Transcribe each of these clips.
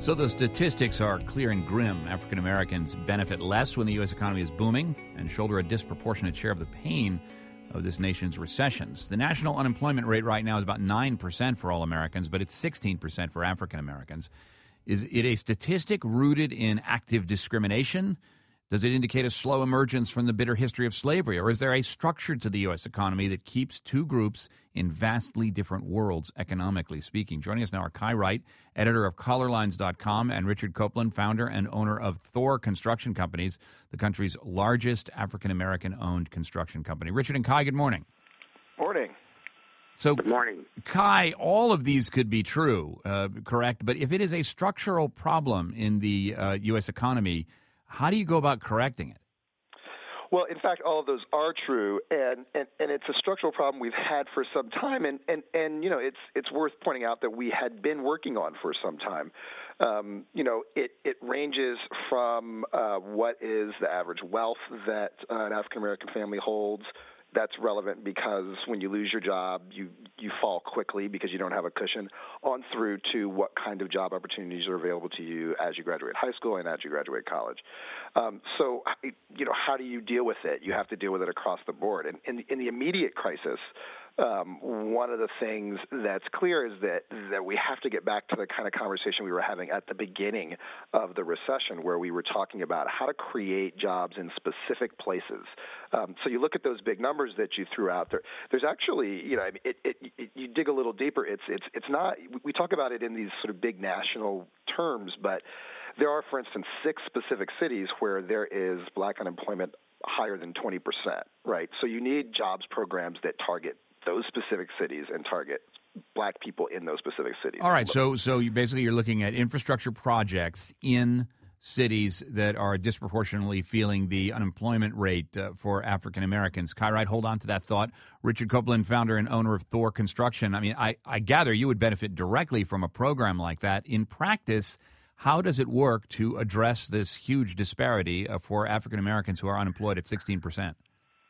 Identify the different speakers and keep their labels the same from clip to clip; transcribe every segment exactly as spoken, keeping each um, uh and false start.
Speaker 1: So the statistics are clear and grim. African Americans benefit less when the U S economy is booming and shoulder a disproportionate share of the pain of this nation's recessions. The national unemployment rate right now is about nine percent for all Americans, but it's sixteen percent for African Americans. Is it a statistic rooted in active discrimination? Does it indicate a slow emergence from the bitter history of slavery? Or is there a structure to the U S economy that keeps two groups in vastly different worlds, economically speaking? Joining us now are Kai Wright, editor of Color Lines dot com, and Richard Copeland, founder and owner of Thor Construction Companies, the country's largest African-American-owned construction company. Richard and Kai, good morning.
Speaker 2: Morning.
Speaker 1: So,
Speaker 3: Good morning.
Speaker 1: Kai, all of these could be true, uh, correct? But if it is a structural problem in the uh, U S economy, how do you go about correcting it?
Speaker 2: Well, in fact, all of those are true, and, and, and it's a structural problem we've had for some time, and, and, and you know, it's it's worth pointing out that we had been working on for some time. Um, you know, it, it ranges from uh, what is the average wealth that uh, an African-American family holds. That's relevant because when you lose your job, you, you fall quickly because you don't have a cushion, on through to what kind of job opportunities are available to you as you graduate high school and as you graduate college. Um, so, you know, how do you deal with it? You have to deal with it across the board. And in, in the immediate crisis, um, one of the things that's clear is that, that we have to get back to the kind of conversation we were having at the beginning of the recession, where we were talking about how to create jobs in specific places. Um, so you look at those big numbers that you threw out there. There's actually, you know, it, it, it, you dig a little deeper. It's it's it's not. We talk about it in these sort of big national terms, but there are, for instance, six specific cities where there is black unemployment higher than twenty percent. Right. So you need jobs programs that target those specific cities and target black people in those specific cities.
Speaker 1: All right. So so you basically you're looking at infrastructure projects in cities that are disproportionately feeling the unemployment rate uh, for African Americans. Kai Wright, hold on to that thought. Richard Copeland, founder and owner of Thor Construction. I mean, I, I gather you would benefit directly from a program like that. In practice, how does it work to address this huge disparity uh, for African Americans who are unemployed at sixteen percent?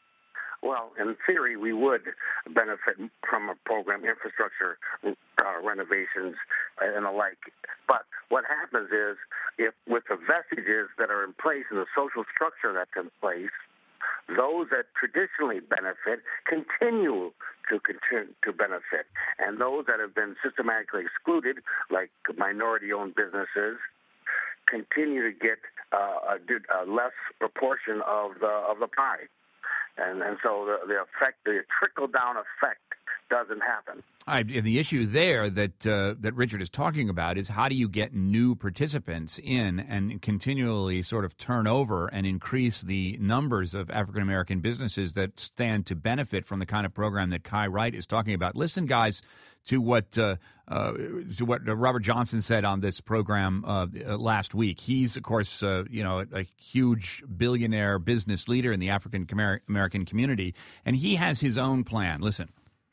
Speaker 3: Well, in theory, we would benefit from a program, infrastructure uh, renovations and the like. But what happens is, if with the vestiges that are in place and the social structure that's in place, those that traditionally benefit continue to continue to benefit, and those that have been systematically excluded, like minority-owned businesses, continue to get uh, a, a less proportion of the of the pie. And and so the, the effect, the trickle-down effect doesn't happen.
Speaker 1: All right, and the issue there that uh, that Richard is talking about is how do you get new participants in and continually sort of turn over and increase the numbers of African-American businesses that stand to benefit from the kind of program that Kai Wright is talking about. Listen, guys, to what uh, uh, to what Robert Johnson said on this program uh, last week. He's, of course, uh, you know, a, a huge billionaire business leader in the African American community, and he has his own plan. Listen.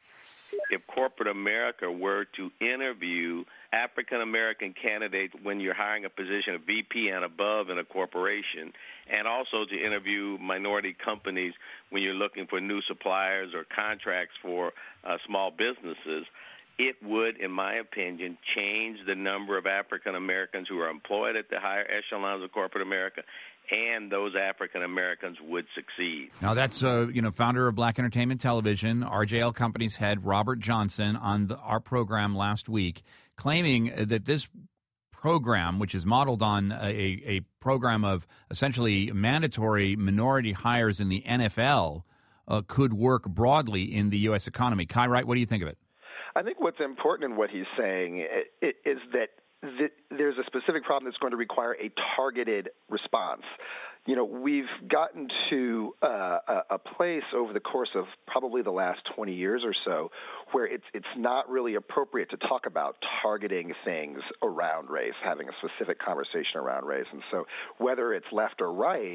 Speaker 4: If corporate America were to interview African-American candidates when you're hiring a position of V P and above in a corporation, and also to interview minority companies when you're looking for new suppliers or contracts for uh, small businesses, it would, in my opinion, change the number of African-Americans who are employed at the higher echelons of corporate America, and those African-Americans would succeed.
Speaker 1: Now, that's, uh, you know, founder of Black Entertainment Television, R J L Company's head, Robert Johnson, on the, our program last week, claiming that this program, which is modeled on a, a program of essentially mandatory minority hires in the N F L, uh, could work broadly in the U S economy. Kai Wright, what do you think of it?
Speaker 2: I think what's important in what he's saying is that there's a specific problem that's going to require a targeted response. You know, we've gotten to uh, a place over the course of probably the last twenty years or so where it's it's not really appropriate to talk about targeting things around race, having a specific conversation around race. And so whether it's left or right,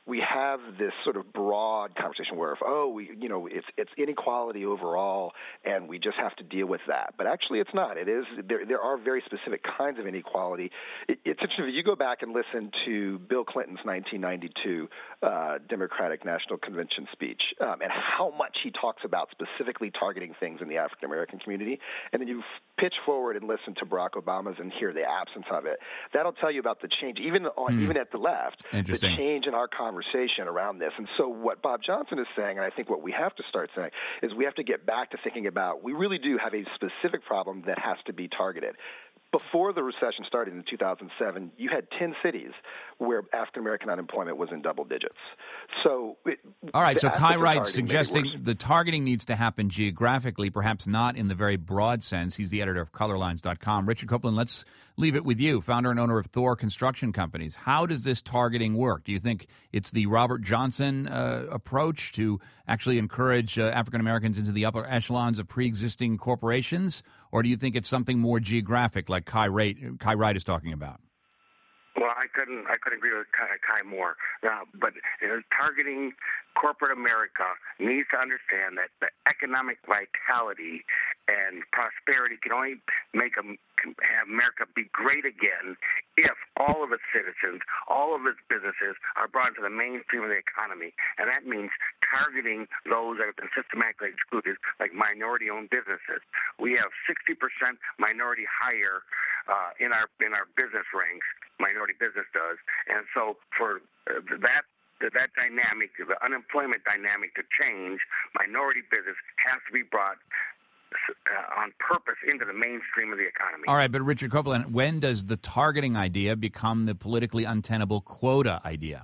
Speaker 2: we have this sort of broad conversation where, if, oh, we, you know, it's it's inequality overall, and we just have to deal with that. But actually, it's not. It is there. There are very specific kinds of inequality. It, it's interesting if you go back and listen to Bill Clinton's nineteen ninety-two uh, Democratic National Convention speech, um, and how much he talks about specifically targeting things in the African American community, and then you pitch forward and listen to Barack Obama's and hear the absence of it. That'll tell you about the change, even on mm. even at the left, the change in our conversation around this. And so what Bob Johnson is saying, and I think what we have to start saying, is we have to get back to thinking about, we really do have a specific problem that has to be targeted. Before the recession started in two thousand seven, you had ten cities where African-American unemployment was in double digits. So, it,
Speaker 1: all right, so Kai Wright's suggesting the targeting needs to happen geographically, perhaps not in the very broad sense. He's the editor of color lines dot com. Richard Copeland, let's leave it with you, founder and owner of Thor Construction Companies. How does this targeting work? Do you think it's the Robert Johnson uh, approach to actually encourage uh, African-Americans into the upper echelons of pre-existing corporations, or do you think it's something more geographic like Kai Wright, Kai Wright is talking about?
Speaker 3: Well, I couldn't I couldn't agree with Kai, Kai more. Uh, but you know, targeting corporate America needs to understand that the economic vitality and prosperity can only make a, have America be great again if all of its citizens, all of its businesses are brought into the mainstream of the economy. And that means targeting those that have been systematically excluded, like minority-owned businesses. We have sixty percent minority hire uh, in our in our business ranks. Minority business does, and so for uh, that that dynamic, the unemployment dynamic to change, minority business has to be brought uh, on purpose into the mainstream of the economy.
Speaker 1: All right, but Richard Copeland, when does the targeting idea become the politically untenable quota idea?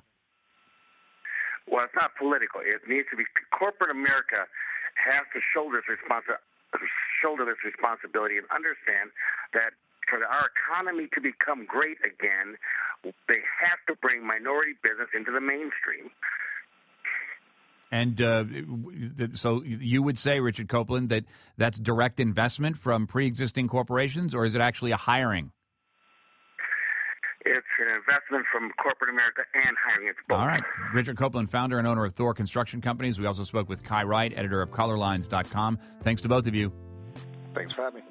Speaker 3: Well, it's not political. It needs to be. Corporate America has to shoulder this responsi- shoulder this responsibility and understand that for our economy to become great again, they have to bring minority business into the mainstream.
Speaker 1: And uh, so you would say, Richard Copeland, that that's direct investment from pre-existing corporations, or is it actually a hiring?
Speaker 3: It's an investment from corporate America and hiring. It's both.
Speaker 1: All right. Richard Copeland, founder and owner of Thor Construction Companies. We also spoke with Kai Wright, editor of color lines dot com. Thanks to both of you.
Speaker 2: Thanks for having me.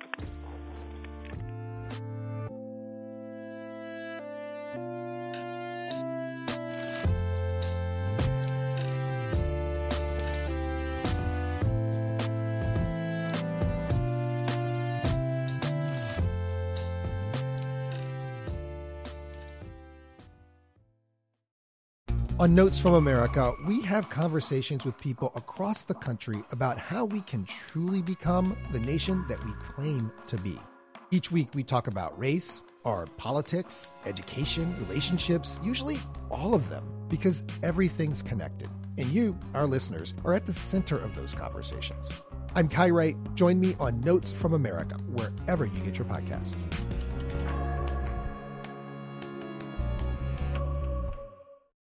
Speaker 5: On Notes from America, we have conversations with people across the country about how we can truly become the nation that we claim to be. Each week we talk about race, our politics, education, relationships, usually all of them, because everything's connected. And you, our listeners, are at the center of those conversations. I'm Kai Wright. Join me on Notes from America, wherever you get your podcasts.